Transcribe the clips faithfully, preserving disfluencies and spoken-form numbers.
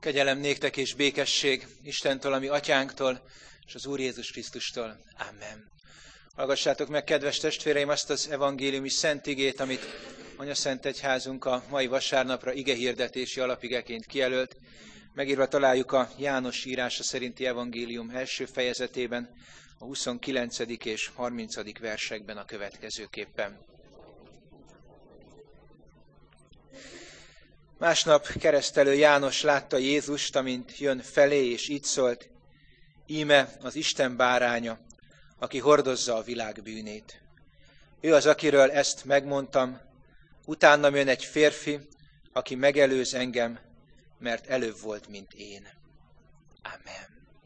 Kegyelem néktek és békesség Istentől, ami atyánktól, és az Úr Jézus Krisztustól. Amen. Hallgassátok meg, kedves testvéreim, azt az evangéliumi szent igét, amit Anyaszent Egyházunk a mai vasárnapra igehirdetési alapigeként kijelölt. Megírva találjuk a János írása szerinti evangélium első fejezetében, a huszonkilencedik és harmincadik versekben a következőképpen. Másnap keresztelő János látta Jézust, amint jön felé, és így szólt: íme az Isten báránya, aki hordozza a világ bűnét. Ő az, akiről ezt megmondtam, utánam jön egy férfi, aki megelőz engem, mert előbb volt, mint én. Amen.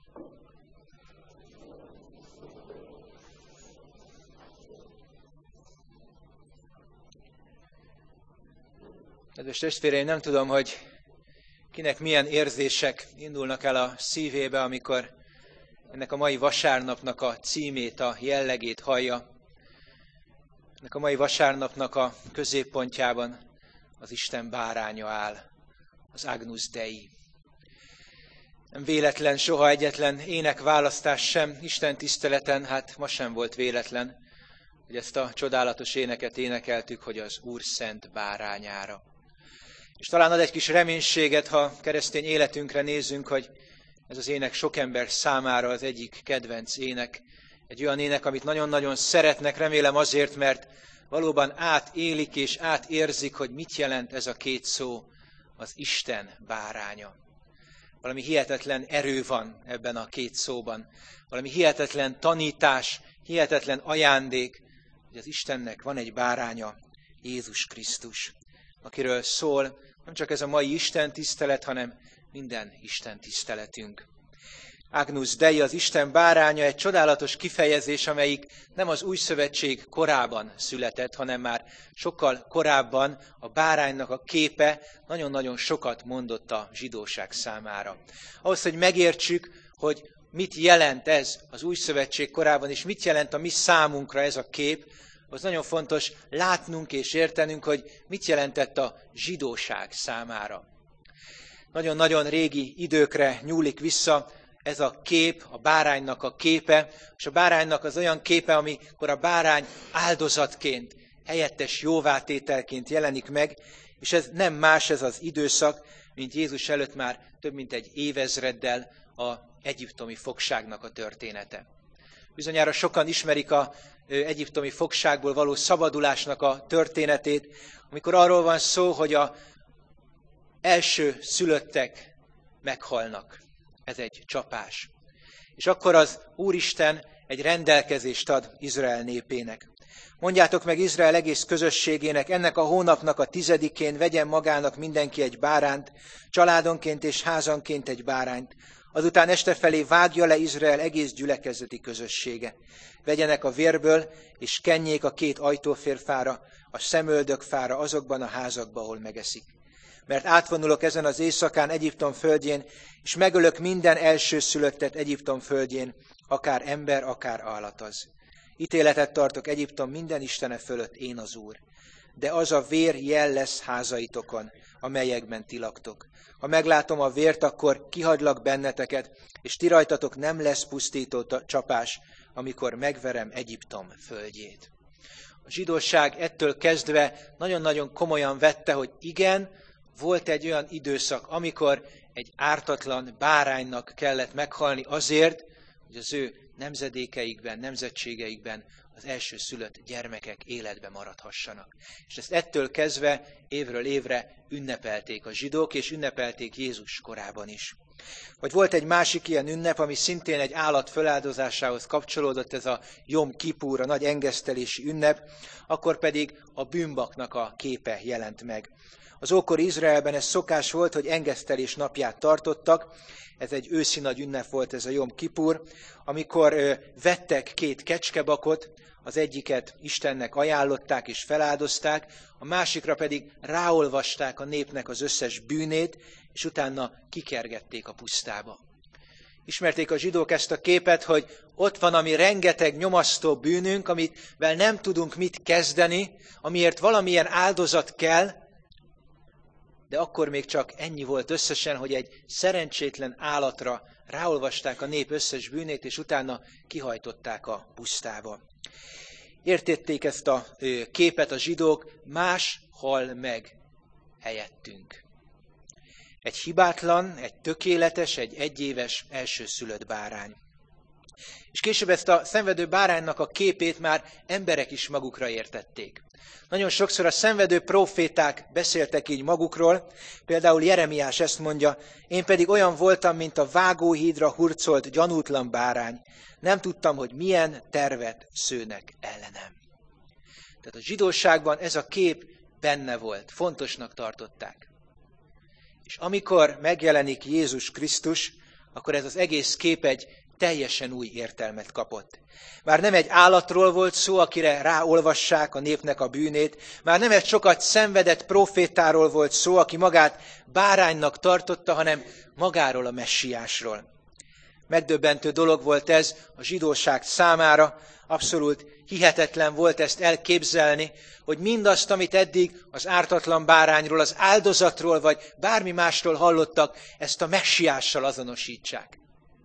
Kedves testvéreim, nem tudom, hogy kinek milyen érzések indulnak el a szívébe, amikor ennek a mai vasárnapnak a címét, a jellegét hallja. Ennek a mai vasárnapnak a középpontjában az Isten báránya áll, az Agnus Dei. Nem véletlen soha egyetlen énekválasztás sem Isten tiszteleten, hát ma sem volt véletlen, hogy ezt a csodálatos éneket énekeltük, hogy az Úr szent bárányára. És talán ad egy kis reménységet, ha keresztény életünkre nézzünk, hogy ez az ének sok ember számára az egyik kedvenc ének. Egy olyan ének, amit nagyon-nagyon szeretnek, remélem azért, mert valóban átélik és átérzik, hogy mit jelent ez a két szó, az Isten báránya. Valami hihetetlen erő van ebben a két szóban. Valami hihetetlen tanítás, hihetetlen ajándék, hogy az Istennek van egy báránya, Jézus Krisztus, akiről szól nem csak ez a mai Isten tisztelet, hanem minden Isten tiszteletünk. Agnus Dei, az Isten báránya, egy csodálatos kifejezés, amelyik nem az új szövetség korában született, hanem már sokkal korábban a báránynak a képe nagyon-nagyon sokat mondott a zsidóság számára. Ahhoz, hogy megértsük, hogy mit jelent ez az új szövetség korában, és mit jelent a mi számunkra ez a kép, az nagyon fontos látnunk és értenünk, hogy mit jelentett a zsidóság számára. Nagyon-nagyon régi időkre nyúlik vissza ez a kép, a báránynak a képe, és a báránynak az olyan képe, amikor a bárány áldozatként, helyettes jóvátételként jelenik meg, és ez nem más ez az időszak, mint Jézus előtt már több mint egy évezreddel az egyiptomi fogságnak a története. Bizonyára sokan ismerik az egyiptomi fogságból való szabadulásnak a történetét, amikor arról van szó, hogy az első szülöttek meghalnak. Ez egy csapás. És akkor az Úristen egy rendelkezést ad Izrael népének. Mondjátok meg Izrael egész közösségének, ennek a hónapnak a tizedikén vegyen magának mindenki egy báránt, családonként és házanként egy bárányt. Azután este felé vágja le Izrael egész gyülekezeti közössége. Vegyenek a vérből, és kenjék a két ajtóférfára, a szemöldökfára azokban a házakban, ahol megeszik. Mert átvonulok ezen az éjszakán Egyiptom földjén, és megölök minden elsőszülöttet Egyiptom földjén, akár ember, akár állat az. Ítéletet tartok Egyiptom minden istene fölött, én az Úr. De az a vér jel lesz házaitokon, amelyekben ti laktok. Ha meglátom a vért, akkor kihagylak benneteket, és ti rajtatok nem lesz pusztító csapás, amikor megverem Egyiptom földjét. A zsidóság ettől kezdve nagyon-nagyon komolyan vette, hogy igen, volt egy olyan időszak, amikor egy ártatlan báránynak kellett meghalni azért, hogy az ő nemzedékeikben, nemzetségeikben az elsőszülött gyermekek életbe maradhassanak. És ezt ettől kezdve évről évre ünnepelték a zsidók, és ünnepelték Jézus korában is. Vagy volt egy másik ilyen ünnep, ami szintén egy állat föláldozásához kapcsolódott, ez a Jom Kipur, a nagy engesztelési ünnep, akkor pedig a bűnbaknak a képe jelent meg. Az ókori Izraelben ez szokás volt, hogy engesztelés napját tartottak, ez egy őszi nagy ünnep volt, ez a Jom Kipur, amikor ö, vettek két kecskebakot, az egyiket Istennek ajánlották és feláldozták, a másikra pedig ráolvasták a népnek az összes bűnét, és utána kikergették a pusztába. Ismerték a zsidók ezt a képet, hogy ott van, ami rengeteg nyomasztó bűnünk, amivel nem tudunk mit kezdeni, amiért valamilyen áldozat kell, de akkor még csak ennyi volt összesen, hogy egy szerencsétlen állatra ráolvasták a nép összes bűnét, és utána kihajtották a pusztába. Értették ezt a képet a zsidók, más hal meg helyettünk. Egy hibátlan, egy tökéletes, egy egyéves elsőszülött bárány. És később ezt a szenvedő báránynak a képét már emberek is magukra értették. Nagyon sokszor a szenvedő próféták beszéltek így magukról, például Jeremiás ezt mondja, én pedig olyan voltam, mint a vágóhídra hurcolt gyanútlan bárány, nem tudtam, hogy milyen tervet szőnek ellenem. Tehát a zsidóságban ez a kép benne volt, fontosnak tartották. És amikor megjelenik Jézus Krisztus, akkor ez az egész kép egy teljesen új értelmet kapott. Már nem egy állatról volt szó, akire ráolvassák a népnek a bűnét, már nem egy sokat szenvedett profétáról volt szó, aki magát báránynak tartotta, hanem magáról a messiásról. Megdöbbentő dolog volt ez a zsidóság számára, abszolút hihetetlen volt ezt elképzelni, hogy mindazt, amit eddig az ártatlan bárányról, az áldozatról, vagy bármi másról hallottak, ezt a messiással azonosítsák.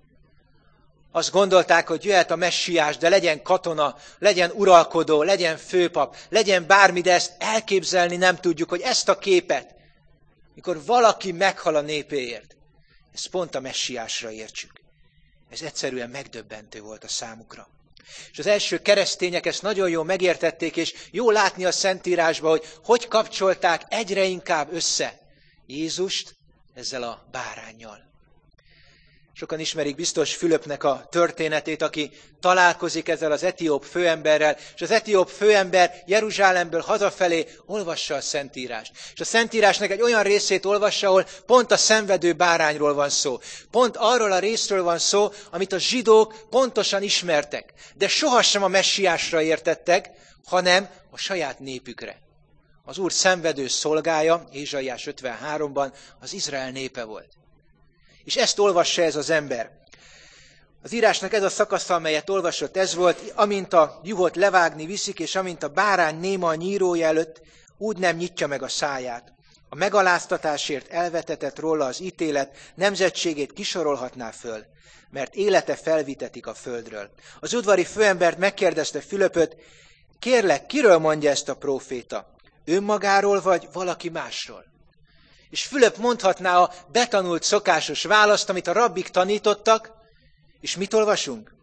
Azt gondolták, hogy jöhet a messiás, de legyen katona, legyen uralkodó, legyen főpap, legyen bármi, de ezt elképzelni nem tudjuk, hogy ezt a képet, mikor valaki meghal a népéért, ezt pont a messiásra értsük. Ez egyszerűen megdöbbentő volt a számukra. És az első keresztények ezt nagyon jól megértették, és jó látni a Szentírásban, hogy hogy kapcsolták egyre inkább össze Jézust ezzel a báránnyal. Sokan ismerik biztos Fülöpnek a történetét, aki találkozik ezzel az etióp főemberrel, és az etióp főember Jeruzsálemből hazafelé olvassa a Szentírást. És a Szentírásnak egy olyan részét olvassa, ahol pont a szenvedő bárányról van szó. Pont arról a részről van szó, amit a zsidók pontosan ismertek, de sohasem a messiásra értettek, hanem a saját népükre. Az Úr szenvedő szolgája, Ézsaiás ötvenháromban az Izrael népe volt. És ezt olvassa ez az ember. Az írásnak ez a szakasza, amelyet olvasott, ez volt, amint a juhot levágni viszik, és amint a bárány néma a nyírója előtt, úgy nem nyitja meg a száját. A megaláztatásért elvetetett róla az ítélet, nemzetségét kisorolhatná föl, mert élete felvitetik a földről. Az udvari főembert megkérdezte Fülöpöt, kérlek, kiről mondja ezt a próféta? Önmagáról vagy valaki másról? És Fülöp mondhatná a betanult szokásos választ, amit a rabbik tanítottak, és mit olvasunk?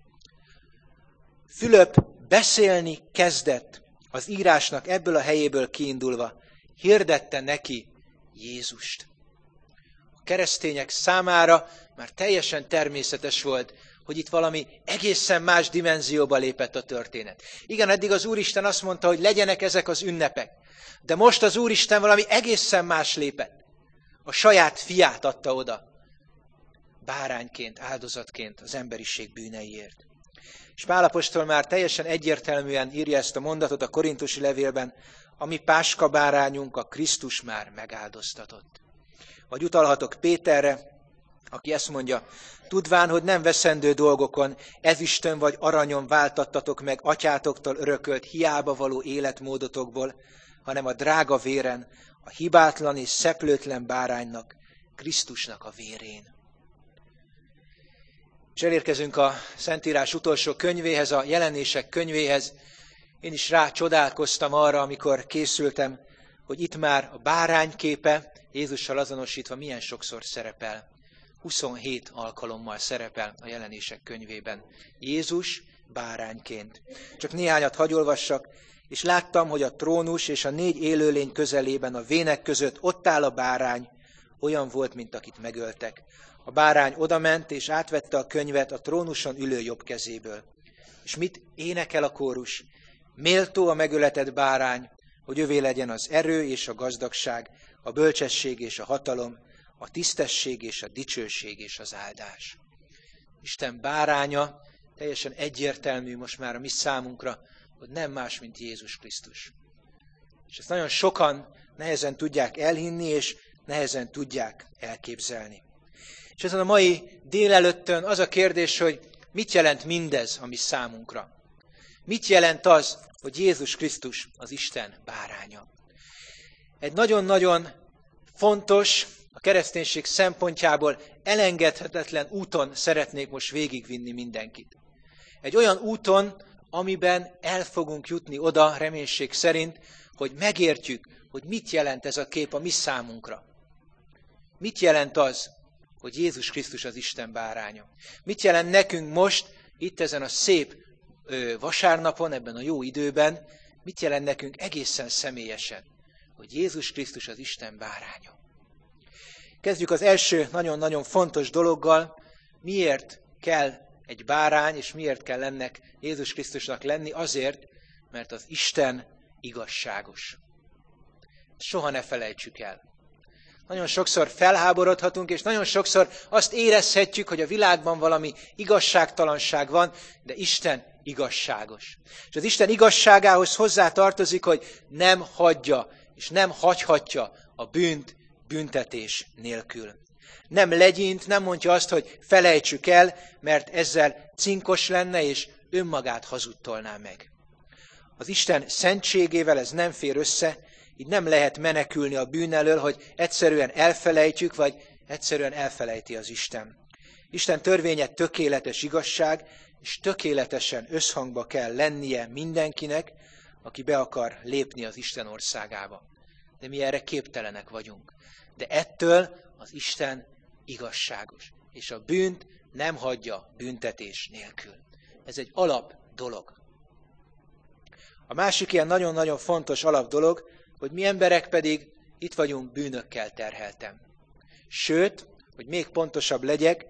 Fülöp beszélni kezdett az írásnak ebből a helyéből kiindulva, hirdette neki Jézust. A keresztények számára már teljesen természetes volt, hogy itt valami egészen más dimenzióba lépett a történet. Igen, eddig az Úristen azt mondta, hogy legyenek ezek az ünnepek, de most az Úristen valami egészen más lépett. A saját fiát adta oda, bárányként, áldozatként az emberiség bűneiért. És Pál apostol már teljesen egyértelműen írja ezt a mondatot a korintusi levélben, a mi páska bárányunk, a Krisztus már megáldoztatott. Vagy utalhatok Péterre, aki ezt mondja, tudván, hogy nem veszendő dolgokon, ezüstön vagy aranyon váltattatok meg atyátoktól örökölt hiába való életmódotokból, hanem a drága véren, a hibátlan és szeplőtlen báránynak, Krisztusnak a vérén. És elérkezünk a Szentírás utolsó könyvéhez, a Jelenések könyvéhez. Én is rá csodálkoztam arra, amikor készültem, hogy itt már a bárány képe Jézussal azonosítva milyen sokszor szerepel. huszonhét alkalommal szerepel a Jelenések könyvében. Jézus bárányként. Csak néhányat hagy olvassak, és láttam, hogy a trónus és a négy élőlény közelében a vének között ott áll a bárány, olyan volt, mint akit megöltek. A bárány odament, és átvette a könyvet a trónuson ülő jobb kezéből. És mit énekel a kórus? Méltó a megöletett bárány, hogy övé legyen az erő és a gazdagság, a bölcsesség és a hatalom, a tisztesség és a dicsőség és az áldás. Isten báránya teljesen egyértelmű most már a mi számunkra, hogy nem más, mint Jézus Krisztus. És ezt nagyon sokan nehezen tudják elhinni, és nehezen tudják elképzelni. És ezen a mai délelőttön az a kérdés, hogy mit jelent mindez a mi számunkra? Mit jelent az, hogy Jézus Krisztus az Isten báránya? Egy nagyon-nagyon fontos, a kereszténység szempontjából elengedhetetlen úton szeretnék most végigvinni mindenkit. Egy olyan úton, amiben el fogunk jutni oda, reménység szerint, hogy megértjük, hogy mit jelent ez a kép a mi számunkra. Mit jelent az, hogy Jézus Krisztus az Isten báránya? Mit jelent nekünk most, itt ezen a szép ö, vasárnapon, ebben a jó időben, mit jelent nekünk egészen személyesen, hogy Jézus Krisztus az Isten báránya? Kezdjük az első nagyon-nagyon fontos dologgal, miért kell egy bárány, és miért kell ennek Jézus Krisztusnak lenni? Azért, mert az Isten igazságos. Soha ne felejtsük el. Nagyon sokszor felháborodhatunk, és nagyon sokszor azt érezhetjük, hogy a világban valami igazságtalanság van, de Isten igazságos. És az Isten igazságához hozzá tartozik, hogy nem hagyja, és nem hagyhatja a bűnt büntetés nélkül. Nem legyint, nem mondja azt, hogy felejtsük el, mert ezzel cinkos lenne, és önmagát hazudtolná meg. Az Isten szentségével ez nem fér össze, így nem lehet menekülni a bűn elől, hogy egyszerűen elfelejtjük, vagy egyszerűen elfelejti az Isten. Isten törvénye tökéletes igazság, és tökéletesen összhangba kell lennie mindenkinek, aki be akar lépni az Isten országába. De mi erre képtelenek vagyunk. De ettől az Isten igazságos, és a bűnt nem hagyja büntetés nélkül. Ez egy alap dolog. A másik ilyen nagyon-nagyon fontos alap dolog, hogy mi emberek pedig itt vagyunk bűnökkel terheltem. Sőt, hogy még pontosabb legyek,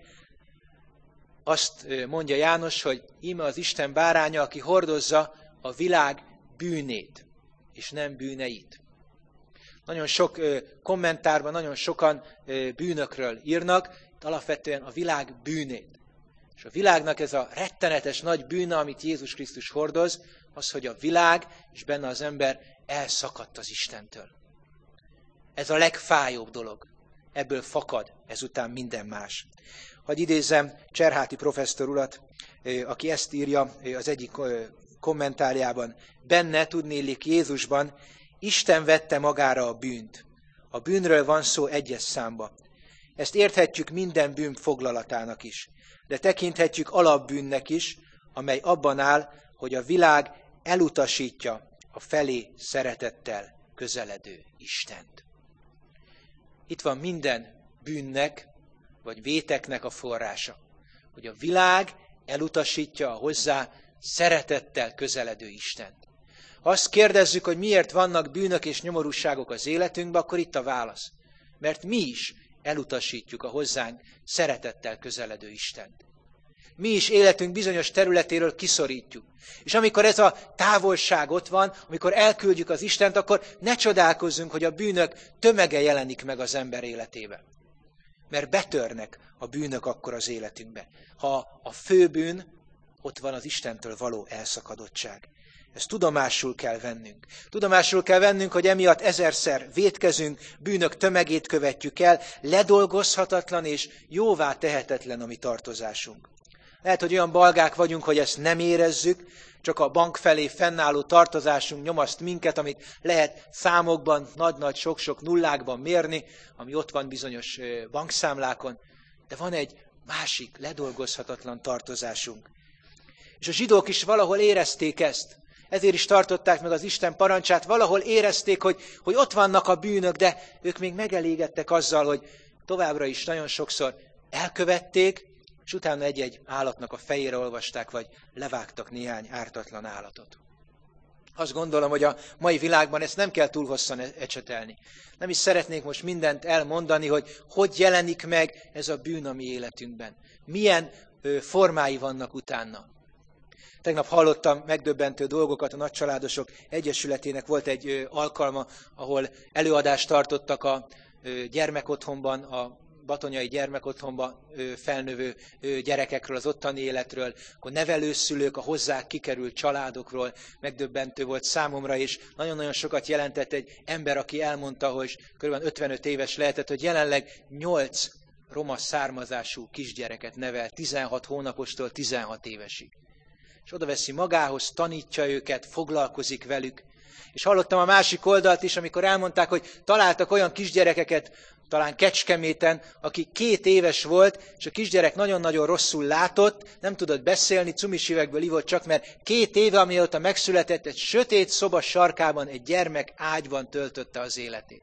azt mondja János, hogy íme az Isten báránya, aki hordozza a világ bűnét, és nem bűneit. Nagyon sok kommentárban, nagyon sokan bűnökről írnak, itt alapvetően a világ bűnét. És a világnak ez a rettenetes nagy bűne, amit Jézus Krisztus hordoz, az, hogy a világ és benne az ember elszakadt az Istentől. Ez a legfájóbb dolog. Ebből fakad ezután minden más. Hadd idézzem Cserháti professzor urat, aki ezt írja az egyik kommentárjában. Benne, tudnélik Jézusban, Isten vette magára a bűnt. A bűnről van szó egyes számba. Ezt érthetjük minden bűn foglalatának is, de tekinthetjük alapbűnnek is, amely abban áll, hogy a világ elutasítja a felé szeretettel közeledő Istent. Itt van minden bűnnek, vagy véteknek a forrása, hogy a világ elutasítja a hozzá szeretettel közeledő Istent. Ha azt kérdezzük, hogy miért vannak bűnök és nyomorúságok az életünkben, akkor itt a válasz. Mert mi is elutasítjuk a hozzánk szeretettel közeledő Istent. Mi is életünk bizonyos területéről kiszorítjuk. És amikor ez a távolság ott van, amikor elküldjük az Istent, akkor ne csodálkozzunk, hogy a bűnök tömege jelenik meg az ember életébe. Mert betörnek a bűnök akkor az életünkbe. Ha a fő bűn, ott van az Istentől való elszakadottság. Ezt tudomásul kell vennünk. Tudomásul kell vennünk, hogy emiatt ezerszer vétkezünk, bűnök tömegét követjük el, ledolgozhatatlan és jóvá tehetetlen a mi tartozásunk. Lehet, hogy olyan balgák vagyunk, hogy ezt nem érezzük, csak a bank felé fennálló tartozásunk nyomaszt minket, amit lehet számokban, nagy-nagy, sok-sok nullákban mérni, ami ott van bizonyos bankszámlákon, de van egy másik, ledolgozhatatlan tartozásunk. És a zsidók is valahol érezték ezt. Ezért is tartották meg az Isten parancsát, valahol érezték, hogy, hogy ott vannak a bűnök, de ők még megelégedtek azzal, hogy továbbra is nagyon sokszor elkövették, és utána egy-egy állatnak a fejére olvasták, vagy levágtak néhány ártatlan állatot. Azt gondolom, hogy a mai világban ezt nem kell túl hosszan ecsetelni. Nem is szeretnék most mindent elmondani, hogy hogy jelenik meg ez a bűn a mi életünkben. Milyen formái vannak utána. Tegnap hallottam megdöbbentő dolgokat, a Nagycsaládosok Egyesületének volt egy alkalma, ahol előadást tartottak a gyermekotthonban, a batonyai gyermekotthonban felnövő gyerekekről, az ottani életről, akkor nevelőszülők, a hozzá kikerült családokról, megdöbbentő volt számomra, és nagyon-nagyon sokat jelentett egy ember, aki elmondta, hogy kb. ötvenöt éves lehetett, hogy jelenleg nyolc roma származású kisgyereket nevel, tizenhat hónapostól tizenhat évesig. És oda veszi magához, tanítja őket, foglalkozik velük, És hallottam a másik oldalt is, amikor elmondták, hogy találtak olyan kisgyerekeket, talán Kecskeméten, aki két éves volt, és a kisgyerek nagyon-nagyon rosszul látott, nem tudott beszélni, cumis üvegből ivott csak, mert két éve, amióta megszületett, egy sötét szoba sarkában egy gyermek ágyban töltötte az életét.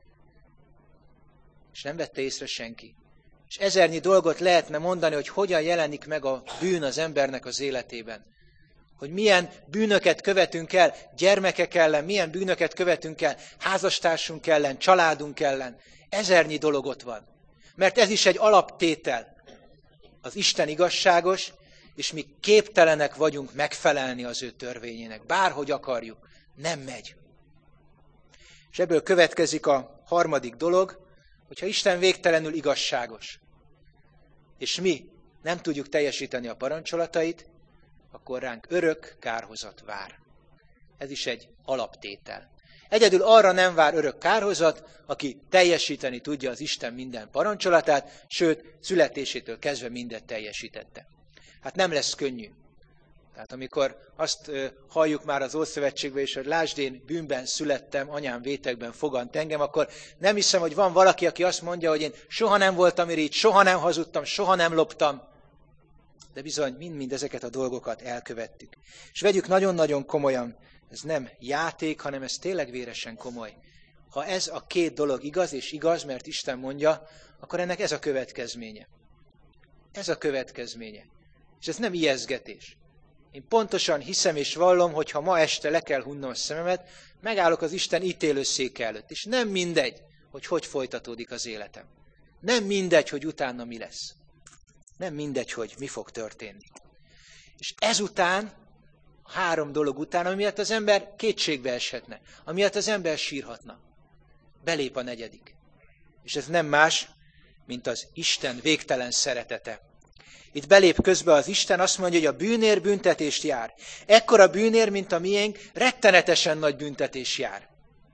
És nem vette észre senki. És ezernyi dolgot lehetne mondani, hogy hogyan jelenik meg a bűn az embernek az életében. Hogy milyen bűnöket követünk el gyermekek ellen, milyen bűnöket követünk el házastársunk ellen, családunk ellen. Ezernyi dolog ott van. Mert ez is egy alaptétel. Az Isten igazságos, és mi képtelenek vagyunk megfelelni az ő törvényének. Bárhogy akarjuk, nem megy. És ebből következik a harmadik dolog, hogyha Isten végtelenül igazságos, és mi nem tudjuk teljesíteni a parancsolatait, akkor ránk örök kárhozat vár. Ez is egy alaptétel. Egyedül arra nem vár örök kárhozat, aki teljesíteni tudja az Isten minden parancsolatát, sőt, születésétől kezdve mindent teljesítette. Hát nem lesz könnyű. Tehát amikor azt halljuk már az Ószövetségben is, hogy lásd, én bűnben születtem, anyám vétekben fogant engem, akkor nem hiszem, hogy van valaki, aki azt mondja, hogy én soha nem voltam irigy, soha nem hazudtam, soha nem loptam. De bizony mind-mind ezeket a dolgokat elkövettük. És vegyük nagyon-nagyon komolyan, ez nem játék, hanem ez tényleg véresen komoly. Ha ez a két dolog igaz, és igaz, mert Isten mondja, akkor ennek ez a következménye. Ez a következménye. És ez nem ijesztgetés. Én pontosan hiszem és vallom, hogy ha ma este le kell hunnom a szememet, megállok az Isten ítélőszéke előtt. És nem mindegy, hogy hogy folytatódik az életem. Nem mindegy, hogy utána mi lesz. Nem mindegy, hogy mi fog történni. És ezután, a három dolog után, ami miatt az ember kétségbe eshetne, amiatt az ember sírhatna, belép a negyedik. És ez nem más, mint az Isten végtelen szeretete. Itt belép közbe az Isten, azt mondja, hogy a bűnér büntetést jár. Ekkora bűnér, mint a miénk, rettenetesen nagy büntetés jár.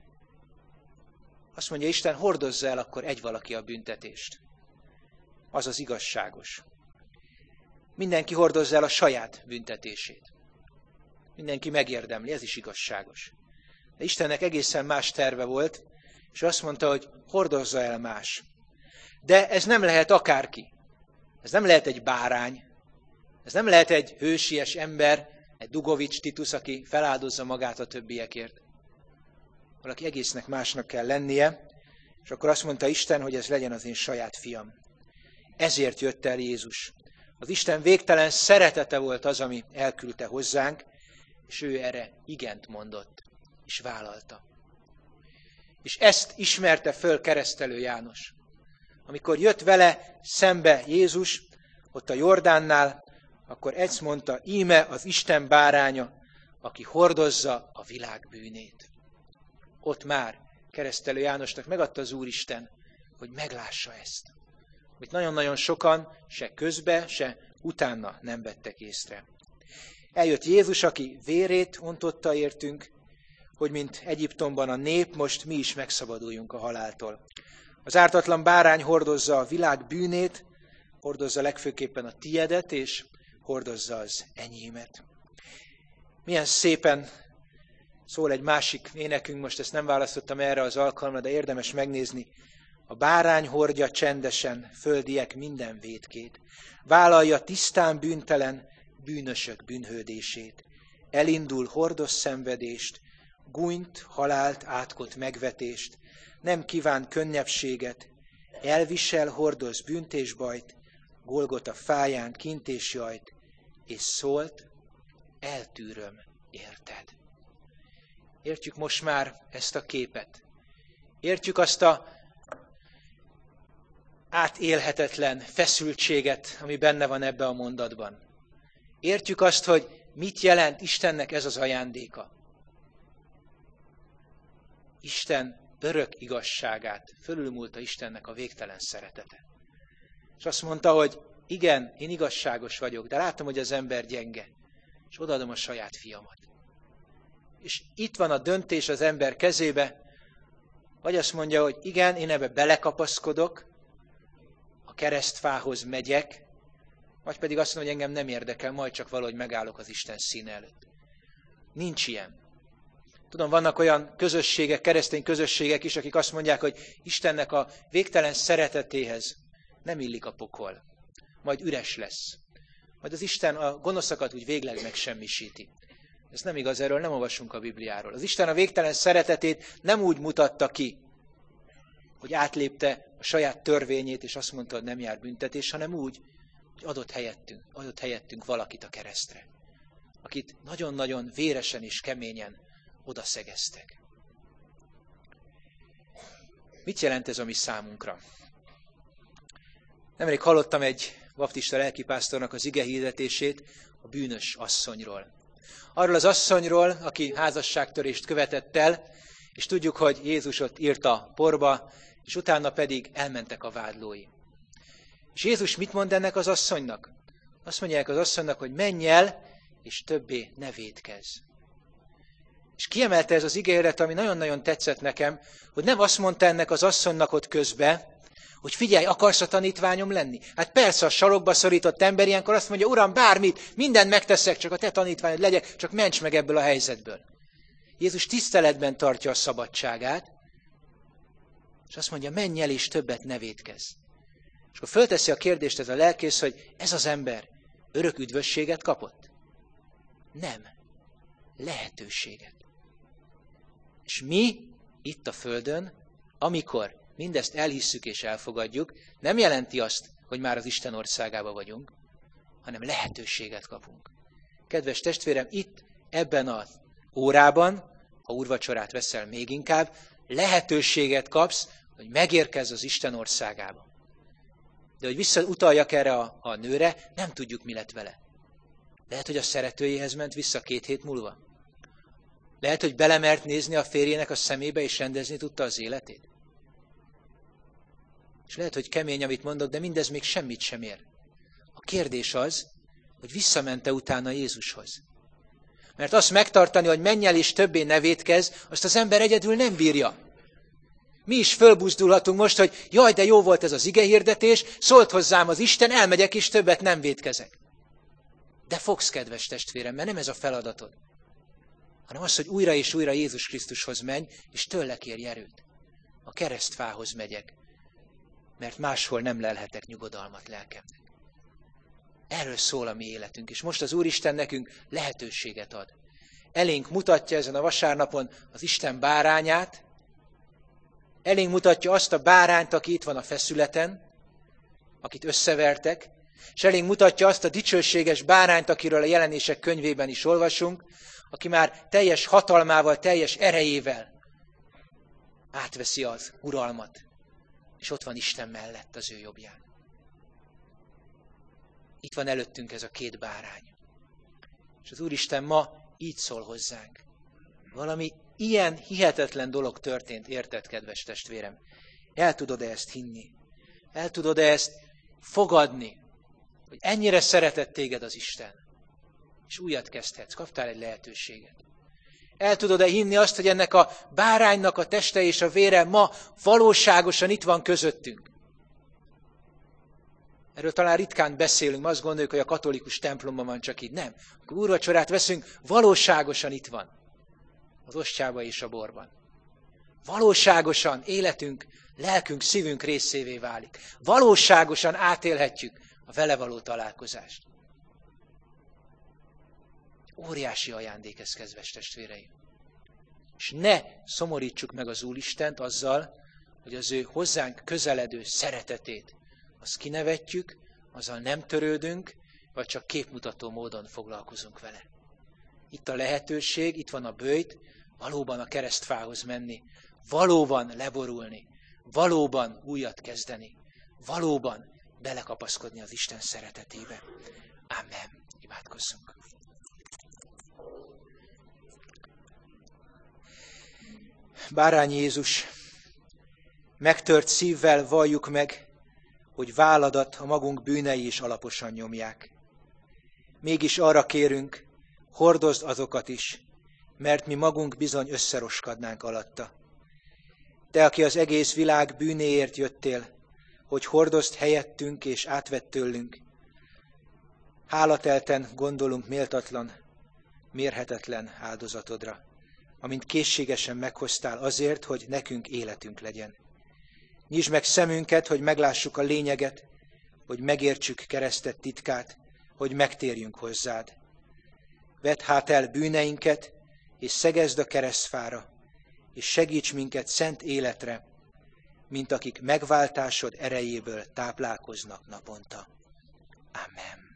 Azt mondja Isten, hordozza el akkor egy valaki a büntetést. Az az igazságos. Mindenki hordozza el a saját büntetését. Mindenki megérdemli, ez is igazságos. De Istennek egészen más terve volt, és azt mondta, hogy hordozza el más. De ez nem lehet akárki. Ez nem lehet egy bárány. Ez nem lehet egy hősies ember, egy Dugovics Titus, aki feláldozza magát a többiekért. Valaki egésznek másnak kell lennie, és akkor azt mondta Isten, hogy ez legyen az én saját fiam. Ezért jött el Jézus. Az Isten végtelen szeretete volt az, ami elküldte hozzánk, és ő erre igent mondott, és vállalta. És ezt ismerte föl Keresztelő János. Amikor jött vele szembe Jézus, ott a Jordánnál, akkor ezt mondta, íme az Isten báránya, aki hordozza a világ bűnét. Ott már Keresztelő Jánosnak megadta az Úristen, hogy meglássa ezt. Amit nagyon-nagyon sokan se közbe, se utána nem vettek észre. Eljött Jézus, aki vérét ontotta értünk, hogy mint Egyiptomban a nép, most mi is megszabaduljunk a haláltól. Az ártatlan bárány hordozza a világ bűnét, hordozza legfőképpen a tiedet, és hordozza az enyémet. Milyen szépen szól egy másik énekünk, most ezt nem választottam erre az alkalomra, de érdemes megnézni. A bárány hordja csendesen földiek minden vétkét. Vállalja tisztán bűntelen bűnösök bűnhődését. Elindul, hordoz szenvedést, gúnyt, halált, átkot megvetést. Nem kíván könnyebbséget, elvisel, hordoz bűnt és bajt, Golgota fáján kint és jajt, és szólt, eltűröm, érted. Értjük most már ezt a képet. Értjük azt a átélhetetlen feszültséget, ami benne van ebbe a mondatban. Értjük azt, hogy mit jelent Istennek ez az ajándéka. Isten örök igazságát fölülmúlta Istennek a végtelen szeretete. És azt mondta, hogy igen, én igazságos vagyok, de látom, hogy az ember gyenge, és odaadom a saját fiamat. És itt van a döntés az ember kezébe, vagy azt mondja, hogy igen, én ebbe belekapaszkodok, a keresztfához megyek, vagy pedig azt mondja, hogy engem nem érdekel, majd csak valahogy megállok az Isten színe előtt. Nincs ilyen. Tudom, vannak olyan közösségek, keresztény közösségek is, akik azt mondják, hogy Istennek a végtelen szeretetéhez nem illik a pokol. Majd üres lesz. Majd az Isten a gonoszakat úgy végleg megsemmisíti. Ez nem igaz, erről nem olvasunk a Bibliáról. Az Isten a végtelen szeretetét nem úgy mutatta ki, hogy átlépte a saját törvényét, és azt mondta, hogy nem jár büntetés, hanem úgy, hogy adott helyettünk, adott helyettünk valakit a keresztre, akit nagyon-nagyon véresen és keményen odaszegeztek. Mit jelent ez a mi számunkra? Nemrég hallottam egy baptista lelkipásztornak az ige hirdetését a bűnös asszonyról. Arról az asszonyról, aki házasságtörést követett el, és tudjuk, hogy Jézus ott írt a porba, és utána pedig elmentek a vádlói. És Jézus mit mond ennek az asszonynak? Azt mondják az asszonynak, hogy menj el, és többé ne vétkezz. És kiemelte ez az igéret, ami nagyon-nagyon tetszett nekem, hogy nem azt mondta ennek az asszonynak ott közbe, hogy figyelj, akarsz a tanítványom lenni? Hát persze, a sarokba szorított ember ilyenkor azt mondja, Uram, bármit, mindent megteszek, csak a te tanítványod legyek, csak ments meg ebből a helyzetből. Jézus tiszteletben tartja a szabadságát, és azt mondja, menj el és többet ne vétkezz. És akkor fölteszi a kérdést ez a lelkész, hogy ez az ember örök üdvösséget kapott? Nem. Lehetőséget. És mi itt a Földön, amikor mindezt elhisszük és elfogadjuk, nem jelenti azt, hogy már az Isten országába vagyunk, hanem lehetőséget kapunk. Kedves testvérem, itt ebben az órában, ha úrvacsorát veszel még inkább, lehetőséget kapsz, hogy megérkezz az Isten országába. De hogy visszautaljak erre a, a nőre, nem tudjuk, mi lett vele. Lehet, hogy a szeretőjéhez ment vissza két hét múlva. Lehet, hogy belemert nézni a férjének a szemébe, és rendezni tudta az életét. És lehet, hogy kemény, amit mondok, de mindez még semmit sem ér. A kérdés az, hogy visszamente utána Jézushoz. Mert azt megtartani, hogy menj el és többé ne vétkezz, azt az ember egyedül nem bírja. Mi is fölbuzdulhatunk most, hogy jaj, de jó volt ez az igehirdetés, szólt hozzám az Isten, elmegyek és többet nem vétkezek. De fogsz, kedves testvérem, mert nem ez a feladatod, hanem az, hogy újra és újra Jézus Krisztushoz menj, és tőle kérj erőt. A keresztfához megyek, mert máshol nem lelhetek nyugodalmat lelkemnek. Erről szól a mi életünk, és most az Úristen nekünk lehetőséget ad. Elénk mutatja ezen a vasárnapon az Isten bárányát, elénk mutatja azt a bárányt, aki itt van a feszületen, akit összevertek, és elénk mutatja azt a dicsőséges bárányt, akiről a Jelenések könyvében is olvasunk, aki már teljes hatalmával, teljes erejével átveszi az uralmat, és ott van Isten mellett az ő jobbján. Itt van előttünk ez a két bárány. És az Úristen ma így szól hozzánk. Valami ilyen hihetetlen dolog történt, érted, kedves testvérem? El tudod-e ezt hinni? El tudod-e ezt fogadni? Hogy ennyire szeretett téged az Isten? És újat kezdhetsz, kaptál egy lehetőséget. El tudod-e hinni azt, hogy ennek a báránynak a teste és a vére ma valóságosan itt van közöttünk? Erről talán ritkán beszélünk, azt gondoljuk, hogy a katolikus templomban van csak így. Nem. Akkor úrvacsorát veszünk, valóságosan itt van. Az ostjába és a borban. Valóságosan életünk, lelkünk, szívünk részévé válik. Valóságosan átélhetjük a vele való találkozást. Óriási ajándék ez, kedves testvéreim. És ne szomorítsuk meg az Úristent azzal, hogy az ő hozzánk közeledő szeretetét azt kinevetjük, azzal nem törődünk, vagy csak képmutató módon foglalkozunk vele. Itt a lehetőség, itt van a böjt, valóban a keresztfához menni, valóban leborulni, valóban újat kezdeni, valóban belekapaszkodni az Isten szeretetébe. Amen. Imádkozzunk. Bárány Jézus, megtört szívvel valljuk meg, hogy válladat a magunk bűnei is alaposan nyomják. Mégis arra kérünk, hordozd azokat is, mert mi magunk bizony összeroskadnánk alatta. Te, aki az egész világ bűnéért jöttél, hogy hordozd helyettünk és átvett tőlünk. Hálatelten gondolunk méltatlan, mérhetetlen áldozatodra. amint készségesen meghoztál azért, hogy nekünk életünk legyen. Nyisd meg szemünket, hogy meglássuk a lényeget, hogy megértsük keresztet titkát, hogy megtérjünk hozzád. Vedd hát el bűneinket, és szegezd a keresztfára, és segíts minket szent életre, mint akik megváltásod erejéből táplálkoznak naponta. Amen.